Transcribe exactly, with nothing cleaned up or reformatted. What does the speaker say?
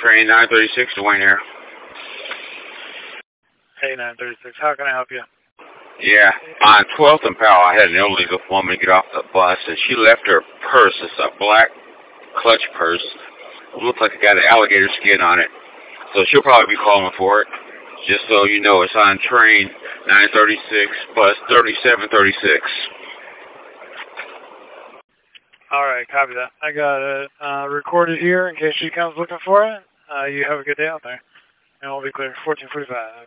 train nine thirty-six, Dwayne here. Hey, nine thirty-six, how can I help you? Yeah, on twelfth and Powell, I had an illegal woman get off the bus, and she left her purse. It's a black clutch purse. It looks like it got an alligator skin on it. So she'll probably be calling for it. Just so you know, it's on train nine thirty-six, bus thirty-seven thirty-six. All right, copy that. I got it uh, recorded here in case she comes looking for it. Uh, you have a good day out there. And we'll be clear, fourteen forty-five.